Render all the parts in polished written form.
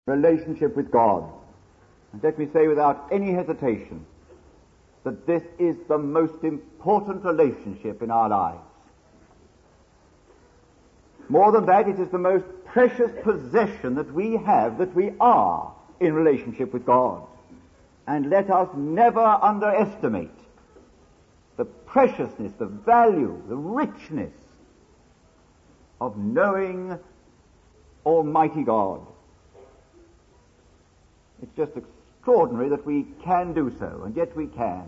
relationship with God. And let me say without any hesitation that this is the most important relationship in our lives. More than that, it is the most precious possession that we have, that we are in relationship with God. And let us never underestimate the preciousness, the value, the richness of knowing Almighty God. It's just extraordinary that we can do so, and yet we can.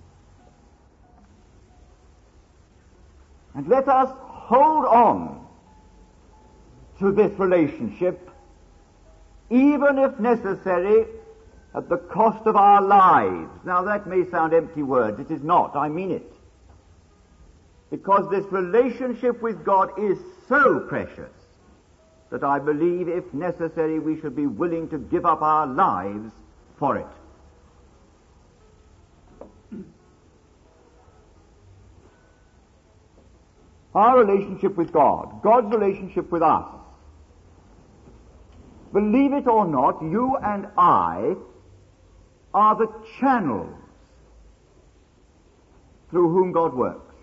And let us hold on to this relationship, even if necessary, at the cost of our lives. Now that may sound empty words. It is not. I mean it. Because this relationship with God is so precious that I believe, if necessary, we should be willing to give up our lives for it. Our relationship with God, God's relationship with us. Believe it or not, you and I are the channels through whom God works.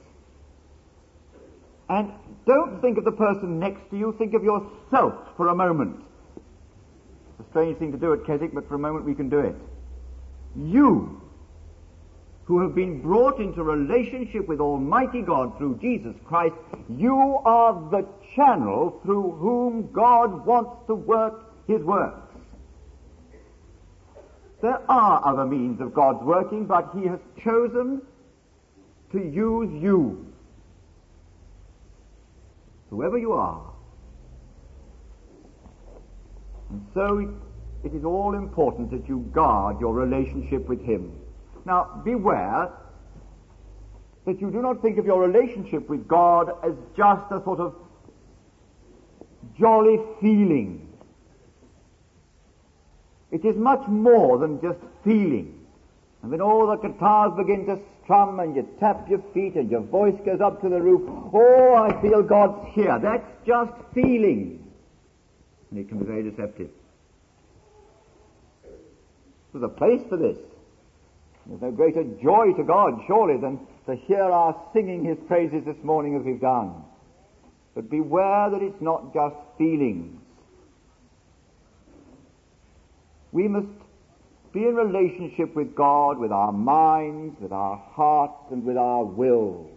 And don't think of the person next to you, think of yourself for a moment. It's a strange thing to do at Keswick, but for a moment we can do it. You, who have been brought into relationship with Almighty God through Jesus Christ, you are the channel through whom God wants to work His works. There are other means of God's working, but He has chosen to use you, whoever you are. And so it is all important that you guard your relationship with Him. Now, beware that you do not think of your relationship with God as just a sort of jolly feeling. It is much more than just feeling. And when all the guitars begin to strum and you tap your feet and your voice goes up to the roof, oh, I feel God's here. That's just feeling. And it can be very deceptive. There's a place for this. There's no greater joy to God, surely, than to hear our singing His praises this morning as we've done. But beware that it's not just feelings. We must be in relationship with God with our minds, with our hearts, and with our will.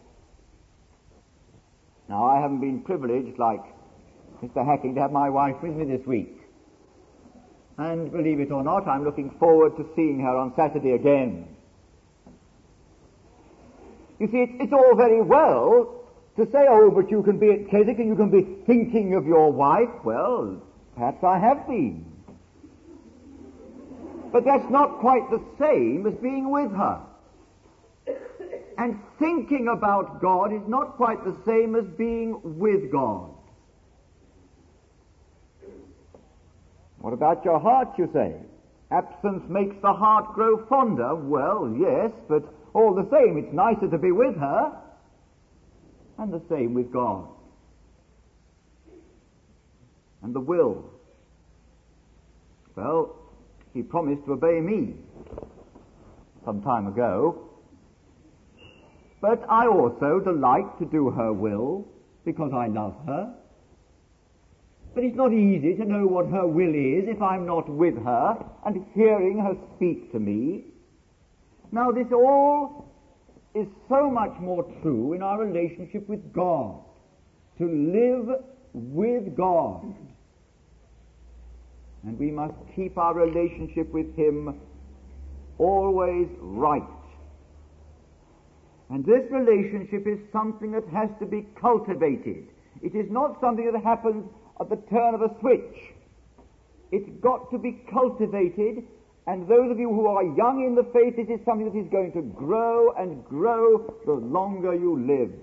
Now, I haven't been privileged, like Mr. Hacking, to have my wife with me this week. And believe it or not, I'm looking forward to seeing her on Saturday again. You see, it's all very well to say, oh, but you can be at Keswick and you can be thinking of your wife. Well, perhaps I have been. But that's not quite the same as being with her. And thinking about God is not quite the same as being with God. What about your heart, you say? Absence makes the heart grow fonder. Well, yes, but all the same, it's nicer to be with her. And the same with God. And the will. Well, He promised to obey me some time ago. But I also delight to do her will because I love her. But it's not easy to know what her will is if I'm not with her and hearing her speak to me. Now, this all is so much more true in our relationship with God. To live with God. And we must keep our relationship with Him always right. And this relationship is something that has to be cultivated. It is not something that happens at the turn of a switch. It's got to be cultivated, and those of you who are young in the faith, it is something that is going to grow and grow the longer you live.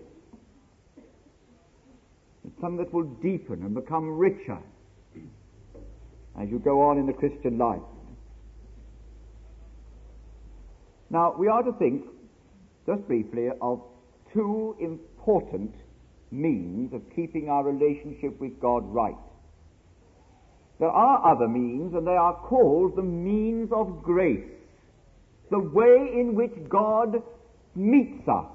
It's something that will deepen and become richer as you go on in the Christian life. Now, we are to think, just briefly, of two important means of keeping our relationship with God right. There are other means, and they are called the means of grace, the way in which God meets us.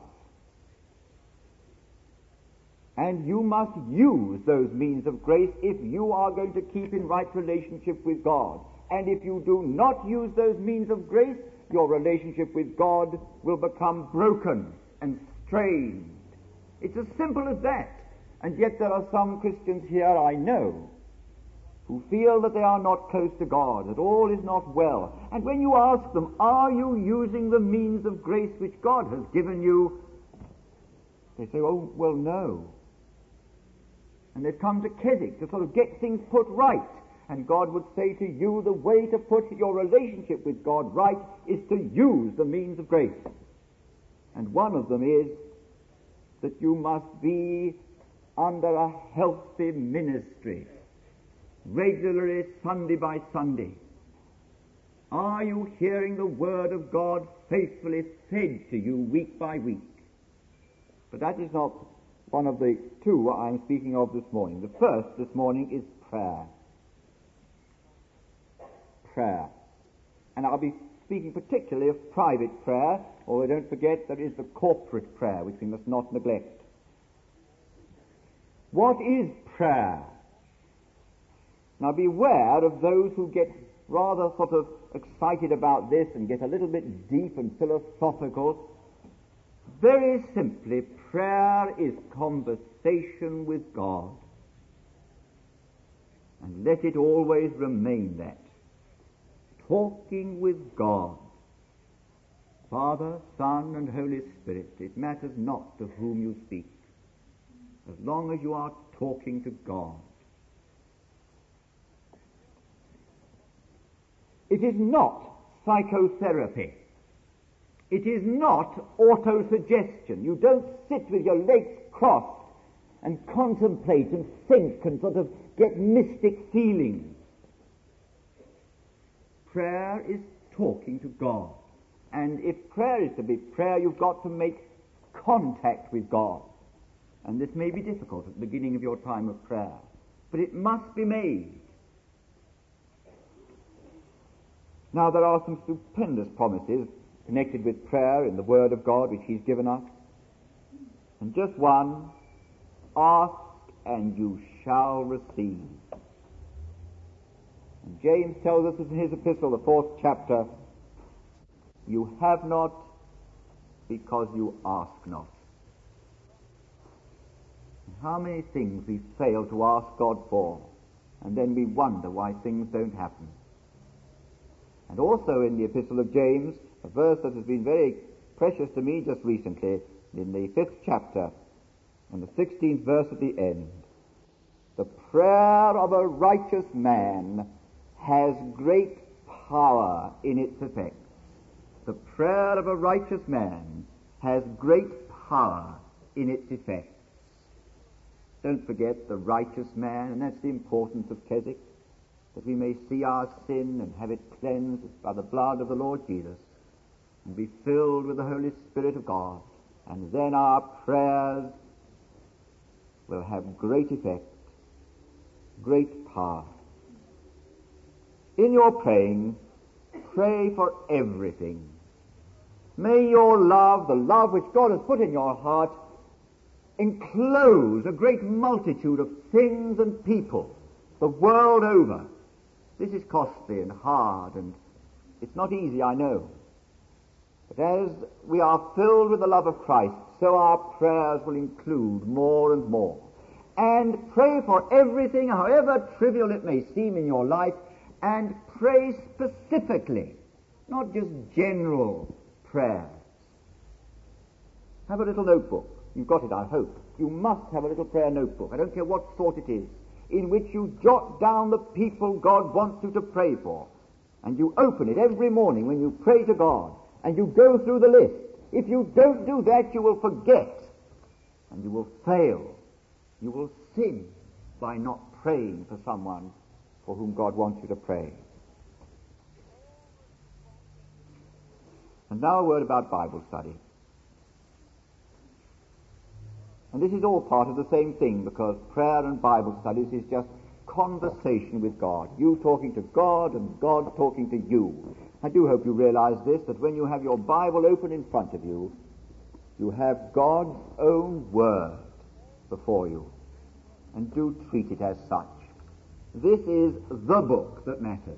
And you must use those means of grace if you are going to keep in right relationship with God. And if you do not use those means of grace, your relationship with God will become broken and strained. It's as simple as that. And yet there are some Christians here, I know, who feel that they are not close to God, that all is not well. And when you ask them, are you using the means of grace which God has given you? They say, oh, well, no. And they've come to Keswick to sort of get things put right. And God would say to you, the way to put your relationship with God right is to use the means of grace. And one of them is that you must be under a healthy ministry, regularly, Sunday by Sunday. Are you hearing the Word of God faithfully fed to you week by week? But that is not one of the two I'm speaking of this morning. The first this morning is prayer. Prayer. And I'll be speaking particularly of private prayer, although don't forget there is the corporate prayer, which we must not neglect. What is prayer? Now beware of those who get rather sort of excited about this and get a little bit deep and philosophical. Very simply, prayer is conversation with God. And let it always remain that. Talking with God. Father, Son, and Holy Spirit. It matters not to whom you speak, as long as you are talking to God. It is not psychotherapy. It is not autosuggestion. You don't sit with your legs crossed and contemplate and think and sort of get mystic feelings. Prayer is talking to God. And if prayer is to be prayer, you've got to make contact with God. And this may be difficult at the beginning of your time of prayer, but it must be made. Now, there are some stupendous promises connected with prayer in the Word of God which He's given us. And just one, ask and you shall receive. And James tells us in his epistle, the 4th chapter, you have not because you ask not. And how many things we fail to ask God for, and then we wonder why things don't happen. And also in the epistle of James, a verse that has been very precious to me just recently, in the 5th chapter, and the 16th verse at the end. The prayer of a righteous man has great power in its effects. The prayer of a righteous man has great power in its effects. Don't forget the righteous man, and that's the importance of Keswick, that we may see our sin and have it cleansed by the blood of the Lord Jesus, and be filled with the Holy Spirit of God, and then our prayers will have great effect, great power. In your praying, pray for everything. May your love, the love which God has put in your heart, enclose a great multitude of things and people the world over. This is costly and hard, and it's not easy, I know. But as we are filled with the love of Christ, so our prayers will include more and more. And pray for everything, however trivial it may seem in your life, and pray specifically, not just general prayers. Have a little notebook. You've got it, I hope. You must have a little prayer notebook. I don't care what sort it is, in which you jot down the people God wants you to pray for. And you open it every morning when you pray to God, and you go through the list. If you don't do that, you will forget, and you will fail. You will sin by not praying for someone for whom God wants you to pray. And now a word about Bible study. And this is all part of the same thing, because prayer and Bible studies is just conversation with God. You talking to God and God talking to you. I do hope you realize this, that when you have your Bible open in front of you, you have God's own Word before you. And do treat it as such. This is the book that matters.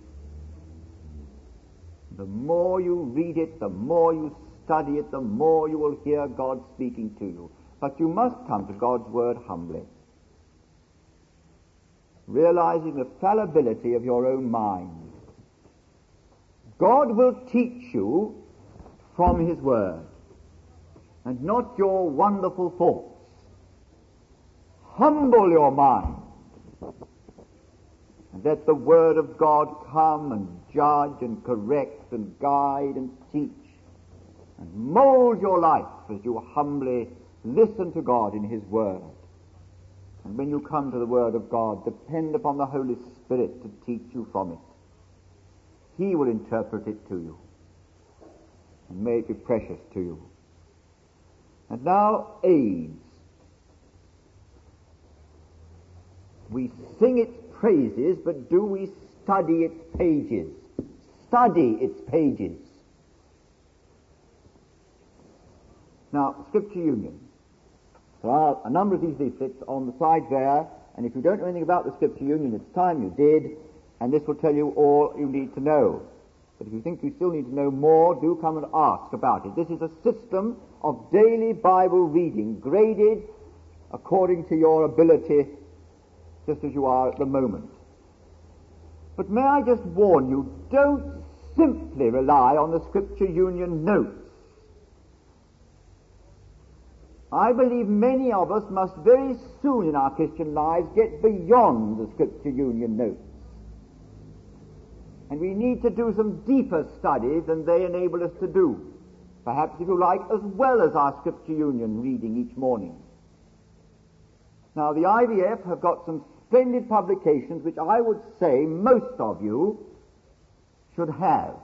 The more you read it, the more you study it, the more you will hear God speaking to you. But you must come to God's Word humbly, realizing the fallibility of your own mind. God will teach you from His Word, and not your wonderful thoughts. Humble your mind, and let the Word of God come and judge and correct and guide and teach and mold your life as you humbly listen to God in His Word. And when you come to the Word of God, depend upon the Holy Spirit to teach you from it. He will interpret it to you, and may it be precious to you. And now, AIDS. We sing its praises, but do we study its pages? Study its pages. Now, Scripture Union. There are a number of these leaflets on the side there, and if you don't know anything about the Scripture Union, it's time you did, and this will tell you all you need to know. But if you think you still need to know more, do come and ask about it. This is a system of daily Bible reading, graded according to your ability, just as you are at the moment. But may I just warn you, don't simply rely on the Scripture Union notes. I believe many of us must very soon in our Christian lives get beyond the Scripture Union notes. And we need to do some deeper study than they enable us to do. Perhaps, if you like, as well as our Scripture Union reading each morning. Now, the IVF have got some splendid publications which I would say most of you should have.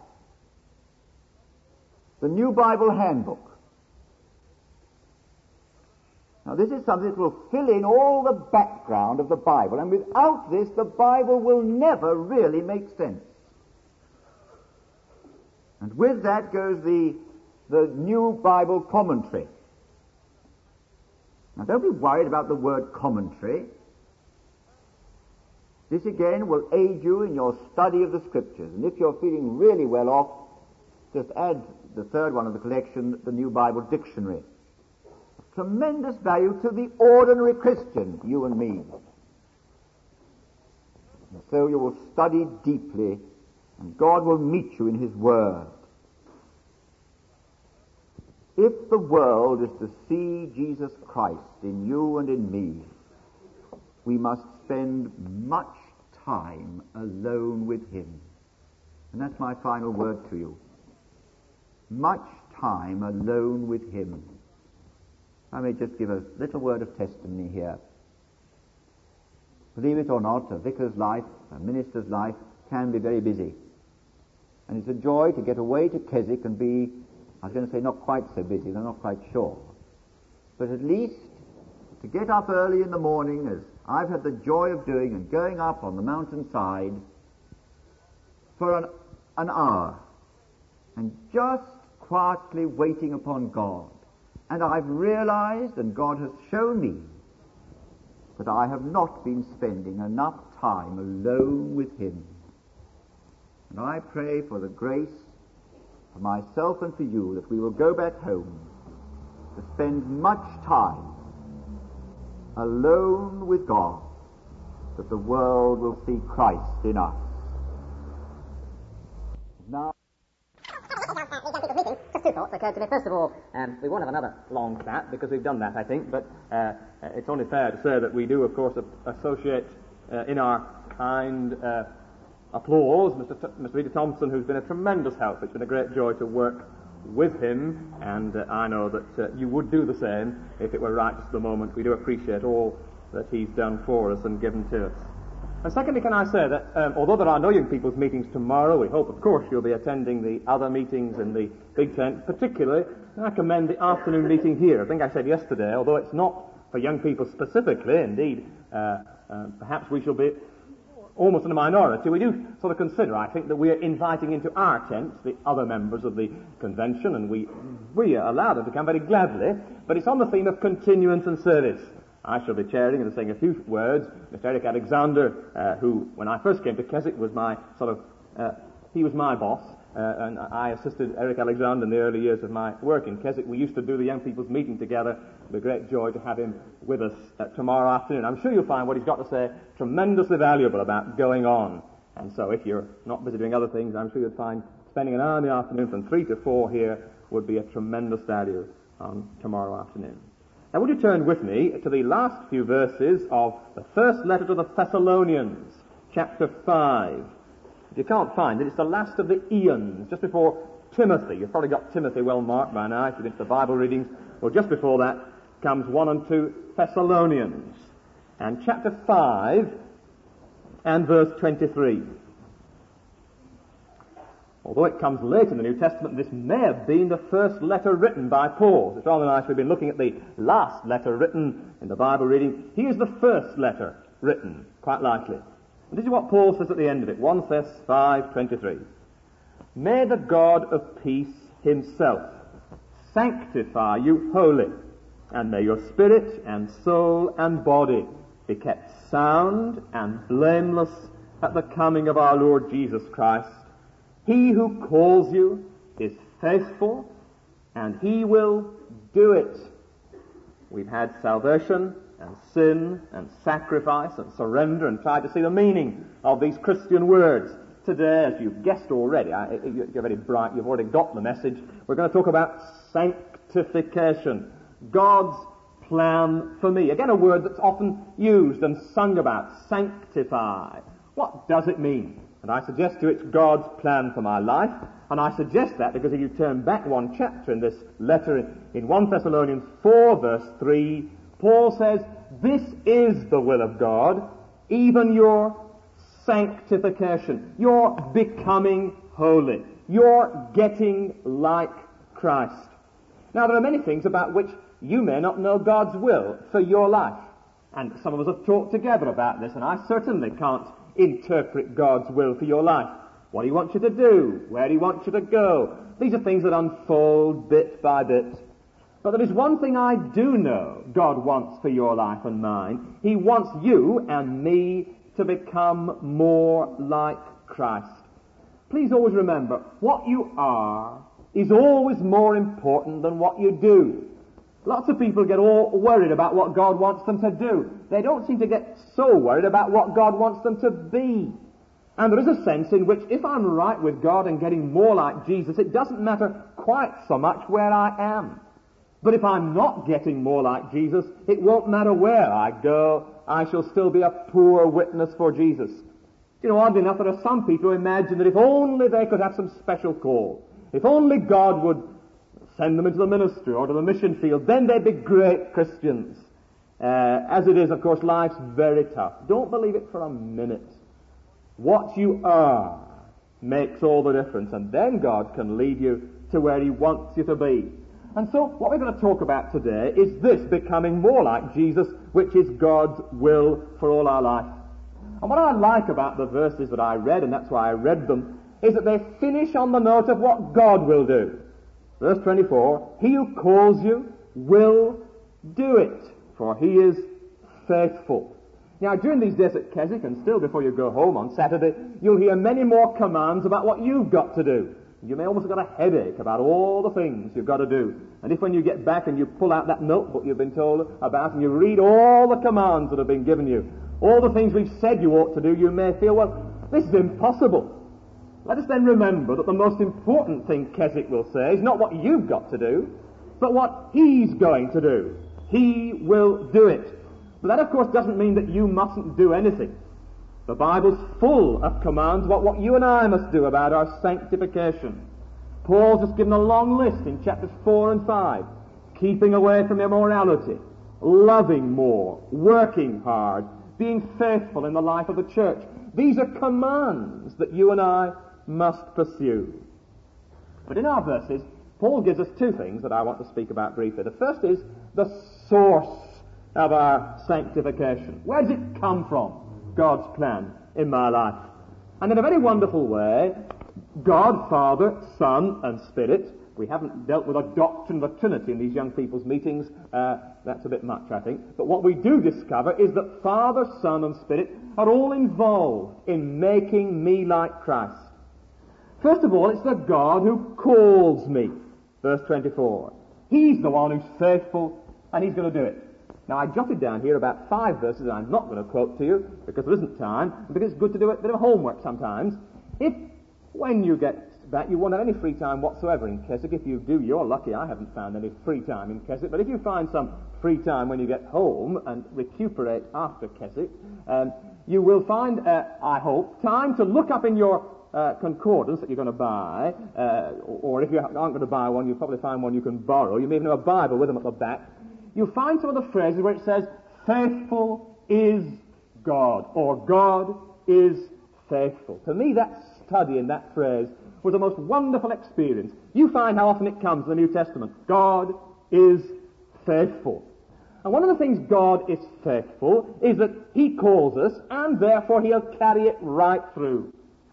The New Bible Handbook. Now, this is something that will fill in all the background of the Bible, and without this, the Bible will never really make sense. And with that goes the New Bible Commentary. Now, don't be worried about the word commentary. This again will aid you in your study of the Scriptures. And if you're feeling really well off, just add the third one of the collection, the New Bible Dictionary. Tremendous value to the ordinary Christian, you and me. And so you will study deeply, and God will meet you in His Word. If the world is to see Jesus Christ in you and in me, we must spend much time alone with Him. And that's my final word to you. Much time alone with Him. I may just give a little word of testimony here. Believe it or not, a vicar's life, a minister's life, can be very busy. And it's a joy to get away to Keswick and be, I was going to say not quite so busy, I'm not quite sure. But at least to get up early in the morning, as I've had the joy of doing, and going up on the mountainside for an hour, and just quietly waiting upon God. And I've realized, and God has shown me, that I have not been spending enough time alone with Him. And I pray for the grace for myself and for you that we will go back home to spend much time alone with God, that the world will see Christ in us. Now, Just two thoughts occurred to me. First of all, we won't have another long chat because we've done that, I think, but it's only fair to say that we do, of course, associate in our kind applause Mr. Peter Thompson, who's been a tremendous help. It's been a great joy to work with him, and I know that you would do the same if it were right just at the moment. We do appreciate all that he's done for us and given to us. And secondly, can I say that although there are no young people's meetings tomorrow, we hope, of course, you'll be attending the other meetings in the big tent. Particularly, I commend the afternoon meeting here. I think I said yesterday, although it's not for young people specifically, indeed, perhaps we shall be almost in a minority. We do sort of consider, I think, that we are inviting into our tents the other members of the convention, and we allow them to come very gladly, but it's on the theme of continuance and service. I shall be chairing and saying a few words. Mr. Eric Alexander, who, when I first came to Keswick, was my he was my boss, and I assisted Eric Alexander in the early years of my work in Keswick. We used to do the young people's meeting together. It's a great joy to have him with us tomorrow afternoon. I'm sure you'll find what he's got to say tremendously valuable about going on. And so if you're not busy doing other things, I'm sure you'll find spending an hour in the afternoon from 3 to 4 here would be a tremendous value on tomorrow afternoon. Now, would you turn with me to the last few verses of the first letter to the Thessalonians, chapter 5. If you can't find it, it's the last of the eons, just before Timothy. You've probably got Timothy well marked by now if you get to the Bible readings. Well, just before that comes 1 and 2 Thessalonians. And chapter 5 and verse 23. Although it comes late in the New Testament, this may have been the first letter written by Paul. It's rather nice. We've been looking at the last letter written in the Bible reading. Here's the first letter written, quite likely. And this is what Paul says at the end of it, 1 Thess 5:23. May the God of peace himself sanctify you wholly, and may your spirit and soul and body be kept sound and blameless at the coming of our Lord Jesus Christ. He who calls you is faithful, and he will do it. We've had salvation and sin and sacrifice and surrender and tried to see the meaning of these Christian words. Today, as you've guessed already, you're very bright, you've already got the message, we're going to talk about sanctification. God's plan for me. Again, a word that's often used and sung about, sanctify. What does it mean? And I suggest to you it's God's plan for my life. And I suggest that because if you turn back one chapter in this letter in 1 Thessalonians 4 verse 3, Paul says, this is the will of God, even your sanctification, your becoming holy, your getting like Christ. Now there are many things about which you may not know God's will for your life. And some of us have talked together about this, and I certainly can't interpret God's will for your life. What He wants you to do, where He wants you to go. These are things that unfold bit by bit. But there is one thing I do know God wants for your life and mine. He wants you and me to become more like Christ. Please always remember, what you are is always more important than what you do. Lots of people get all worried about what God wants them to do. They don't seem to get so worried about what God wants them to be. And there is a sense in which if I'm right with God and getting more like Jesus, it doesn't matter quite so much where I am. But if I'm not getting more like Jesus, it won't matter where I go. I shall still be a poor witness for Jesus. You know, oddly enough, there are some people who imagine that if only they could have some special call, if only God would send them into the ministry or to the mission field, then they'd be great Christians. As it is, of course, life's very tough. Don't believe it for a minute. What you are makes all the difference, and then God can lead you to where He wants you to be. And so, what we're going to talk about today is this, becoming more like Jesus, which is God's will for all our life. And what I like about the verses that I read, and that's why I read them, is that they finish on the note of what God will do. Verse 24, He who calls you will do it, for He is faithful. Now, during these days at Keswick, and still before you go home on Saturday, you'll hear many more commands about what you've got to do. You may almost have got a headache about all the things you've got to do. And if when you get back and you pull out that notebook you've been told about and you read all the commands that have been given you, all the things we've said you ought to do, you may feel, well, this is impossible. Let us then remember that the most important thing Keswick will say is not what you've got to do, but what He's going to do. He will do it. But that, of course, doesn't mean that you mustn't do anything. The Bible's full of commands about what you and I must do about our sanctification. Paul's just given a long list in chapters 4 and 5. Keeping away from immorality, loving more, working hard, being faithful in the life of the church. These are commands that you and I must pursue. But in our verses, Paul gives us two things that I want to speak about briefly. The first is the source of our sanctification? Where does it come from, God's plan in my life? And in a very wonderful way, God, Father, Son, and Spirit. We haven't dealt with a doctrine of the Trinity in these young people's meetings. That's a bit much, I think. But what we do discover is that Father, Son, and Spirit are all involved in making me like Christ. First of all, it's the God who calls me. Verse 24. He's the one who's faithful, and he's going to do it. Now, I jotted down here about 5 verses that I'm not going to quote to you, because there isn't time, and because it's good to do a bit of homework sometimes. If, when you get back, you won't have any free time whatsoever in Keswick. If you do, you're lucky. I haven't found any free time in Keswick. But if you find some free time when you get home and recuperate after Keswick, you will find, I hope, time to look up in your concordance that you're going to buy, or if you aren't going to buy one, you'll probably find one you can borrow. You may even have a Bible with them at the back. You'll find some of the phrases where it says, faithful is God, or God is faithful. To me, that study in that phrase was the most wonderful experience. You find how often it comes in the New Testament. God is faithful. And one of the things God is faithful is that he calls us, and therefore he'll carry it right through.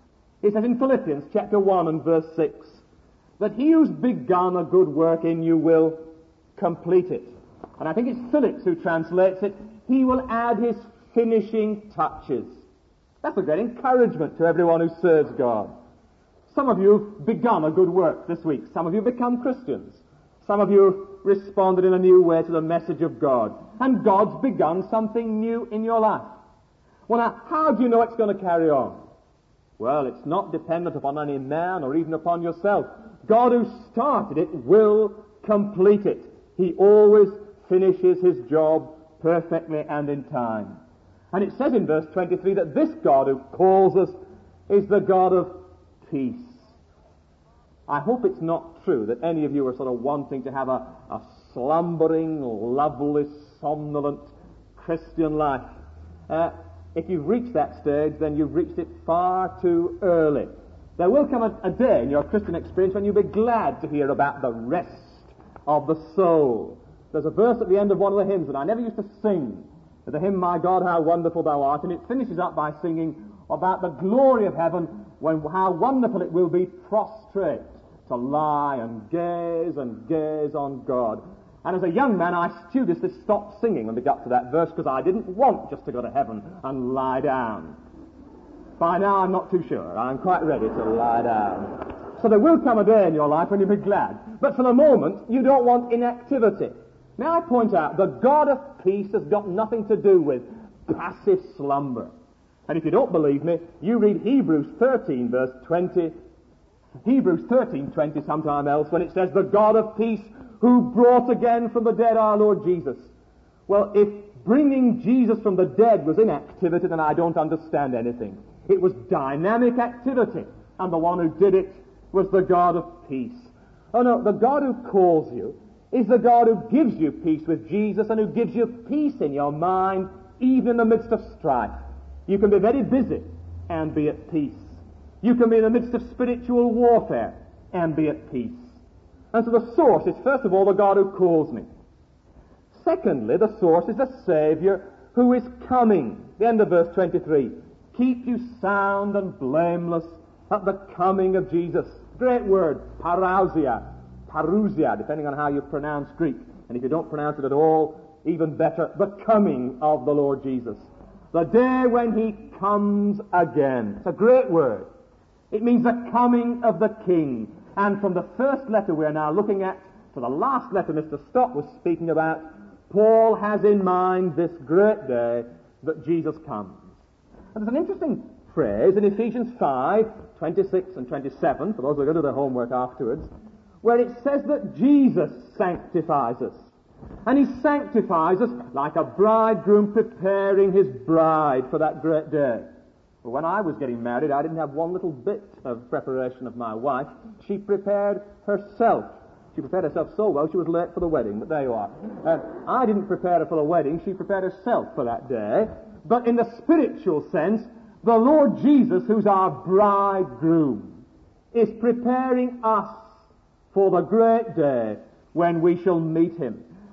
It says in Philippians chapter 1 and verse 6, that he who's begun a good work in you will complete it. And I think it's Phillips who translates it, he will add his finishing touches. That's a great encouragement to everyone who serves God. Some of you have begun a good work this week. Some of you have become Christians. Some of you responded in a new way to the message of God. And God's begun something new in your life. Well, now, how do you know it's going to carry on? Well, it's not dependent upon any man or even upon yourself. God who started it will complete it. He always finishes his job perfectly and in time. And it says in verse 23 that this God who calls us is the God of peace. I hope it's not true that any of you are sort of wanting to have a slumbering, loveless, somnolent Christian life. If you've reached that stage, then you've reached it far too early. There will come a day in your Christian experience when you'll be glad to hear about the rest of the soul. There's a verse at the end of one of the hymns that I never used to sing. The hymn, My God, How Wonderful Thou Art, and it finishes up by singing about the glory of heaven, when how wonderful it will be prostrate to lie and gaze on God. And as a young man, I studiously stopped singing when we got to that verse because I didn't want just to go to heaven and lie down. By now, I'm not too sure. I'm quite ready to lie down. So there will come a day in your life when you'll be glad. But for the moment, you don't want inactivity. May I point out, the God of peace has got nothing to do with passive slumber. And if you don't believe me, you read Hebrews 13, verse 20, Hebrews 13:20 sometime else, when it says, the God of peace who brought again from the dead our Lord Jesus. Well, if bringing Jesus from the dead was inactivity, then I don't understand anything. It was dynamic activity, and the one who did it was the God of peace. Oh no, the God who calls you is the God who gives you peace with Jesus and who gives you peace in your mind, even in the midst of strife. You can be very busy and be at peace. You can be in the midst of spiritual warfare and be at peace. And so the source is, first of all, the God who calls me. Secondly, the source is the Savior who is coming. The end of verse 23. Keep you sound and blameless at the coming of Jesus. Great word, parousia, depending on how you pronounce Greek. And if you don't pronounce it at all, even better, the coming of the Lord Jesus. The day when he comes again. It's a great word. It means the coming of the King. And from the first letter we're now looking at to the last letter Mr. Stott was speaking about, Paul has in mind this great day that Jesus comes. And there's an interesting phrase in Ephesians 5:26 and 27, for those who are going to do their homework afterwards, where it says that Jesus sanctifies us. And he sanctifies us like a bridegroom preparing his bride for that great day. But when I was getting married, I didn't have one little bit of preparation of my wife. She prepared herself. She prepared herself so well she was late for the wedding, but there you are. I didn't prepare her for the wedding. She prepared herself for that day. But in the spiritual sense, the Lord Jesus, who's our bridegroom, is preparing us for the great day when we shall meet him.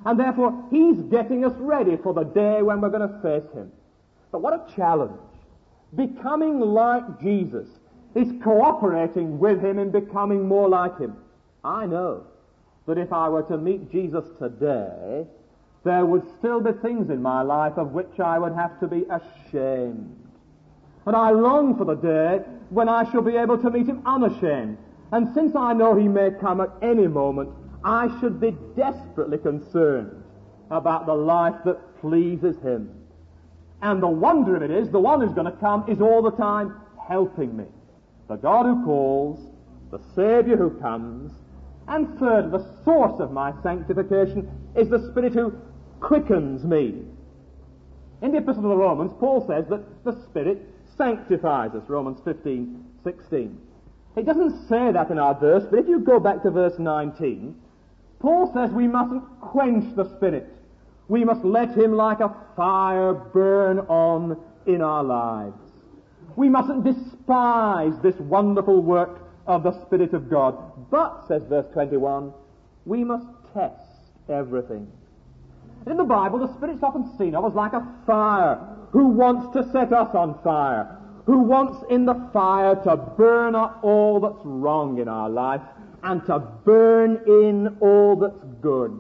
And therefore, he's getting us ready for the day when we're going to face him. But what a challenge. Becoming like Jesus is cooperating with him in becoming more like him. I know that if I were to meet Jesus today, there would still be things in my life of which I would have to be ashamed. And I long for the day when I shall be able to meet him unashamed. And since I know he may come at any moment, I should be desperately concerned about the life that pleases him. And the wonder of it is, the one who's going to come is all the time helping me. The God who calls, the Saviour who comes, and third, the source of my sanctification is the Spirit who quickens me. In the Epistle to the Romans, Paul says that the Spirit sanctifies us, Romans 15:16. He doesn't say that in our verse, but if you go back to verse 19, Paul says we mustn't quench the Spirit. We must let him like a fire burn on in our lives. We mustn't despise this wonderful work of the Spirit of God. But, says verse 21, we must test everything. In the Bible, the Spirit's often seen of as like a fire who wants to set us on fire, who wants in the fire to burn up all that's wrong in our life and to burn in all that's good.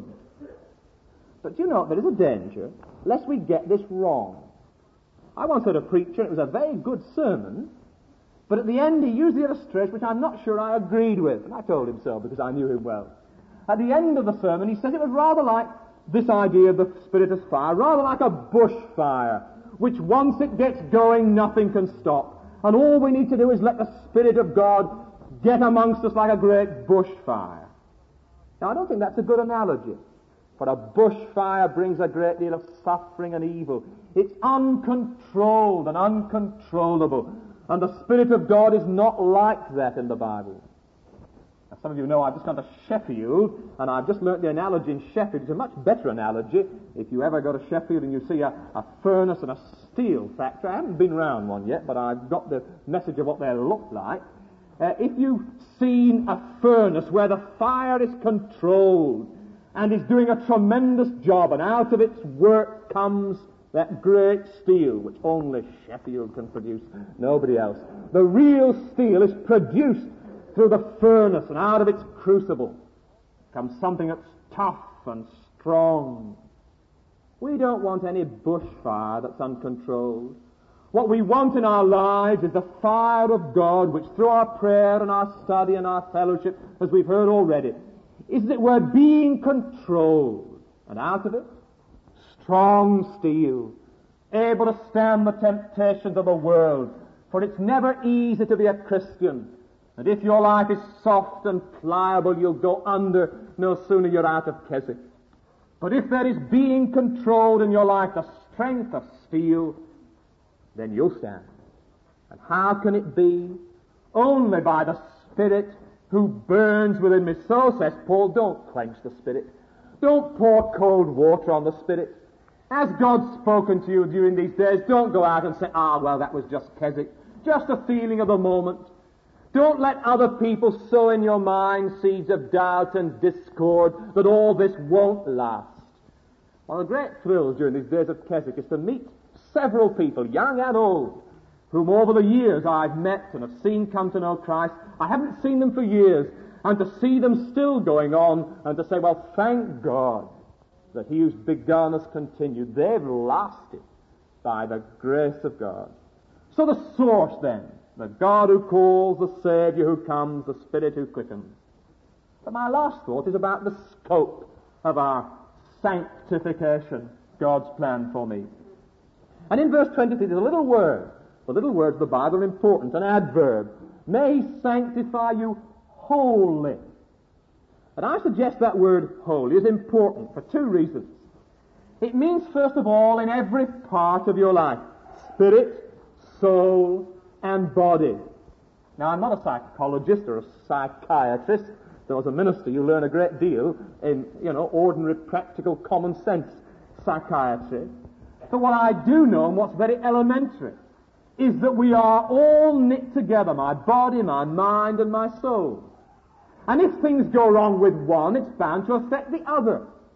But you know, there is a danger, lest we get this wrong. I once heard a preacher, and it was a very good sermon, but at the end he used the illustration which I'm not sure I agreed with, and I told him so because I knew him well. At the end of the sermon he said it was rather like this idea of the Spirit as fire, rather like a bush fire, which once it gets going, nothing can stop. And all we need to do is let the Spirit of God get amongst us like a great bush fire. Now, I don't think that's a good analogy, for a bush fire brings a great deal of suffering and evil. It's uncontrolled and uncontrollable, and the Spirit of God is not like that in the Bible. Now, some of you know I've just gone to Sheffield, and I've just learnt the analogy in Sheffield. It's a much better analogy if you ever go to Sheffield and you see a furnace and a steel factory. I haven't been round one yet, but I've got the message of what they look like. If you've seen a furnace where the fire is controlled and is doing a tremendous job, and out of its work comes that great steel, which only Sheffield can produce, nobody else. The real steel is produced through the furnace, and out of its crucible comes something that's tough and strong. We don't want any bushfire that's uncontrolled. What we want in our lives is the fire of God, which through our prayer and our study and our fellowship, as we've heard already, is that we're being controlled. And out of it, strong steel, able to stand the temptations of the world. For it's never easy to be a Christian. And if your life is soft and pliable, you'll go under no sooner you're out of Keswick. But if there is being controlled in your life, the strength of steel, then you'll stand. And how can it be? Only by the Spirit who burns within me. So says Paul, don't quench the Spirit. Don't pour cold water on the Spirit. As God's spoken to you during these days, don't go out and say, well, that was just Keswick. Just a feeling of the moment. Don't let other people sow in your mind seeds of doubt and discord that all this won't last. One of the great thrills during these days of Keswick is to meet several people, young and old, whom over the years I've met and have seen come to know Christ. I haven't seen them for years, and to see them still going on and to say, well, thank God that he who's begun has continued. They've lasted by the grace of God. So the source then, the God who calls, the Saviour who comes, the Spirit who quickens. But my last thought is about the scope of our sanctification, God's plan for me. And in verse 23, there's a little word. The little words of the Bible are important, an adverb. May he sanctify you wholly. And I suggest that word holy is important for two reasons. It means, first of all, in every part of your life. Spirit, soul, and body. Now, I'm not a psychologist or a psychiatrist. Though as a minister you learn a great deal in, ordinary, practical, common sense psychiatry. But what I do know, and what's very elementary, is that we are all knit together, my body, my mind, and my soul. And if things go wrong with one, it's bound to affect the other.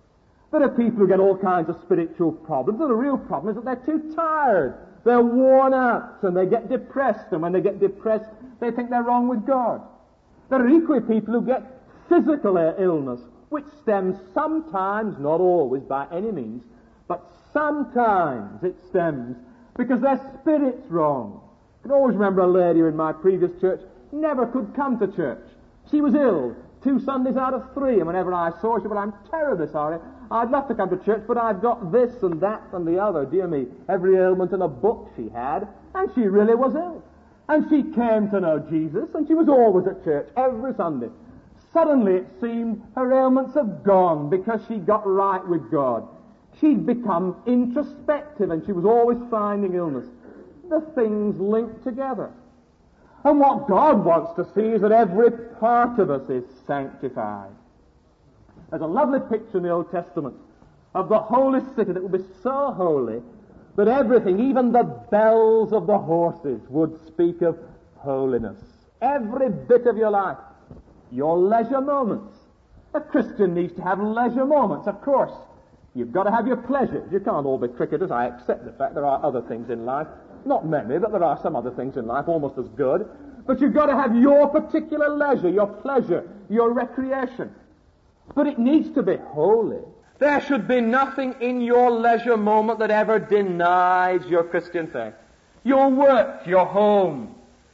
There are people who get all kinds of spiritual problems, and the real problem is that they're too tired. They're worn out, and they get depressed, and when they get depressed, they think they're wrong with God. There are equally people who get physical illness, which stems sometimes, not always by any means, but sometimes it stems because their spirit's wrong. I can always remember a lady in my previous church never could come to church. She was ill 2 Sundays out of 3, and whenever I saw her, she said, "Well, I'm terribly sorry. I'd love to come to church, but I've got this and that and the other." Dear me, every ailment in a book she had, and she really was ill. And she came to know Jesus, and she was always at church every Sunday. Suddenly it seemed her ailments had gone because she got right with God. She'd become introspective, and she was always finding illness. The things linked together. And what God wants to see is that every part of us is sanctified. There's a lovely picture in the Old Testament of the holy city that would be so holy that everything, even the bells of the horses, would speak of holiness. Every bit of your life, your leisure moments. A Christian needs to have leisure moments, of course. You've got to have your pleasures. You can't all be cricketers. I accept the fact there are other things in life. Not many, but there are some other things in life almost as good. But you've got to have your particular leisure, your pleasure, your recreation. But it needs to be holy. There should be nothing in your leisure moment that ever denies your Christian faith. Your work, your home,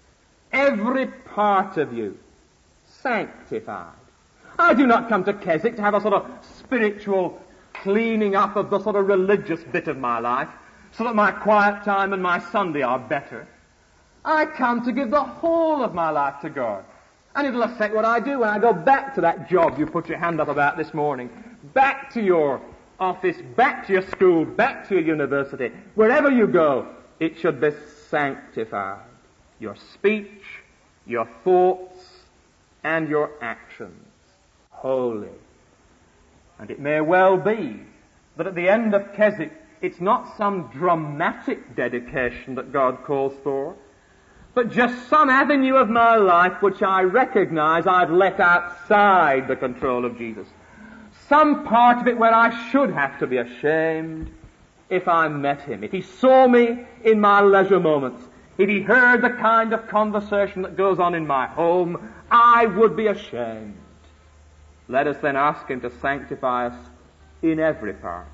every part of you, sanctified. I do not come to Keswick to have a sort of spiritual cleaning up of the sort of religious bit of my life, so that my quiet time and my Sunday are better. I come to give the whole of my life to God. And it'll affect what I do when I go back to that job you put your hand up about this morning, back to your office, back to your school, back to your university. Wherever you go, it should be sanctified. Your speech, your thoughts, and your actions. Holy. And it may well be that at the end of Keswick, it's not some dramatic dedication that God calls for, but just some avenue of my life which I recognize I've let outside the control of Jesus. Some part of it where I should have to be ashamed if I met him. If he saw me in my leisure moments, if he heard the kind of conversation that goes on in my home, I would be ashamed. Let us then ask him to sanctify us in every part.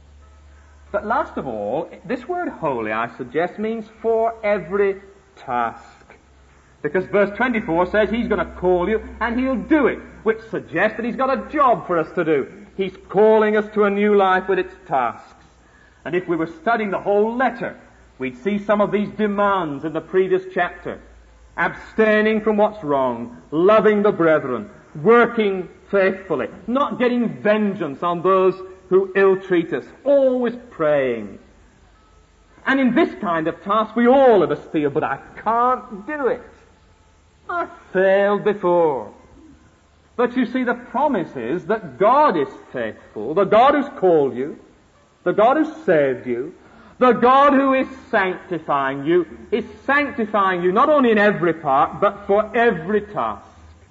But last of all, this word holy, I suggest, means for every task. Because verse 24 says he's going to call you and he'll do it, which suggests that he's got a job for us to do. He's calling us to a new life with its tasks. And if we were studying the whole letter, we'd see some of these demands in the previous chapter. Abstaining from what's wrong, loving the brethren, working faithfully, not getting vengeance on those who ill-treat us, always praying. And in this kind of task we all of us feel, but I can't do it. I've failed before. But you see, the promise is that God is faithful, the God who's called you, the God who saved you, the God who is sanctifying you not only in every part, but for every task.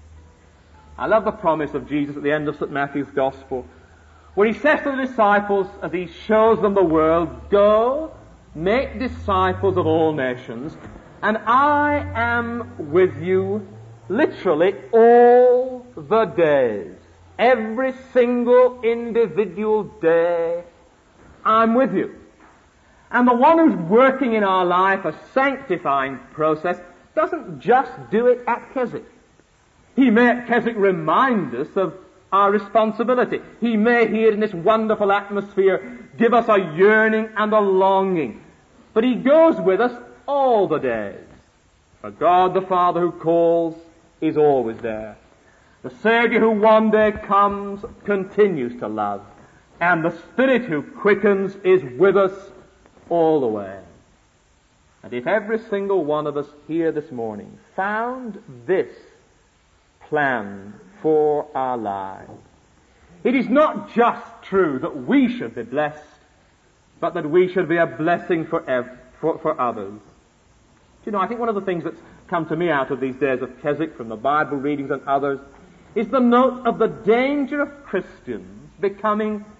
I love the promise of Jesus at the end of St. Matthew's Gospel, where he says to the disciples, as he shows them the world, "Go, make disciples of all nations, and I am with you literally all the days." Every single individual day, I'm with you. And the one who's working in our life a sanctifying process doesn't just do it at Keswick. He may at Keswick remind us of our responsibility. He may here in this wonderful atmosphere give us a yearning and a longing. But he goes with us all the days. For God the Father who calls is always there. The Saviour who one day comes continues to love. And the Spirit who quickens is with us all the way. And if every single one of us here this morning found this plan for our lives, it is not just true that we should be blessed, but that we should be a blessing for others. Do you know, I think one of the things that's come to me out of these days of Keswick, from the Bible readings and others, is the note of the danger of Christians becoming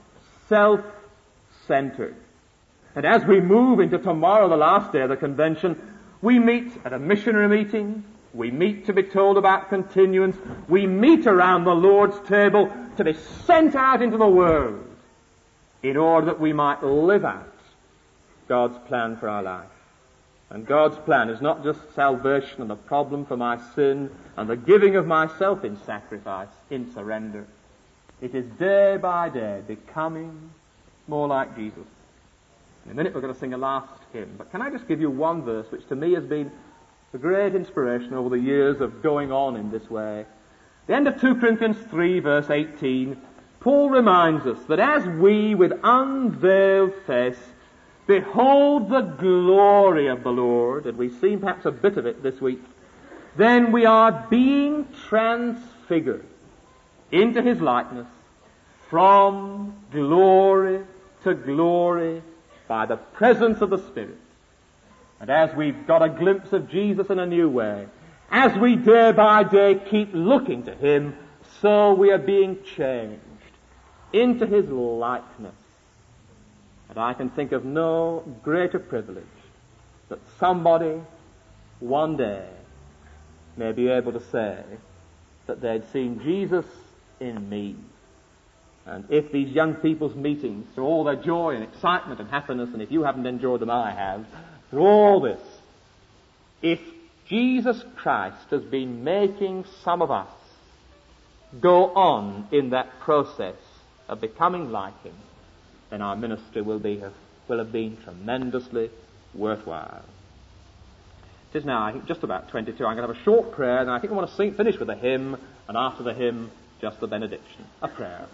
self-centered. And as we move into tomorrow, the last day of the convention, we meet at a missionary meeting, we meet to be told about continuance, we meet around the Lord's table to be sent out into the world in order that we might live out God's plan for our life. And God's plan is not just salvation and the problem for my sin and the giving of myself in sacrifice, in surrender. It is day by day becoming more like Jesus. In a minute we're going to sing a last hymn, but can I just give you one verse which to me has been a great inspiration over the years of going on in this way. The end of 2 Corinthians 3 verse 18, Paul reminds us that as we with unveiled face behold the glory of the Lord, and we've seen perhaps a bit of it this week, then we are being transfigured into his likeness from glory to glory by the presence of the Spirit. And as we've got a glimpse of Jesus in a new way, as we day by day keep looking to him, so we are being changed into his likeness. And I can think of no greater privilege that somebody one day may be able to say that they'd seen Jesus in me. And if these young people's meetings, through all their joy and excitement and happiness, and if you haven't enjoyed them, I have, through all this, if Jesus Christ has been making some of us go on in that process of becoming like him, then our ministry will have been tremendously worthwhile. It is now, I think, just about 22. I'm going to have a short prayer, and I think I want to finish with a hymn, and after the hymn, just the benediction. A prayer.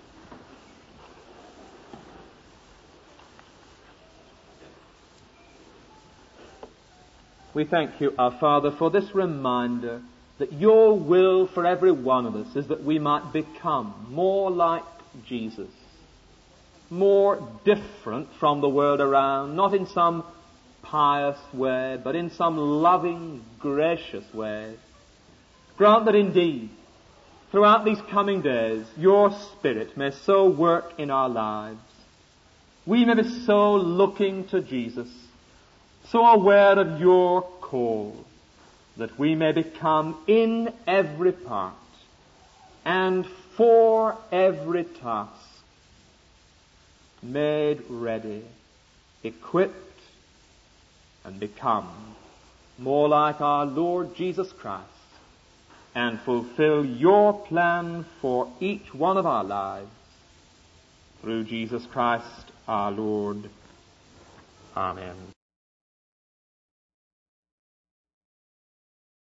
We thank you, our Father, for this reminder that your will for every one of us is that we might become more like Jesus, more different from the world around, not in some pious way, but in some loving, gracious way. Grant that indeed, throughout these coming days, your Spirit may so work in our lives. We may be so looking to Jesus, so aware of your call, that we may become in every part and for every task made ready, equipped, and become more like our Lord Jesus Christ, and fulfill your plan for each one of our lives through Jesus Christ our Lord. Amen.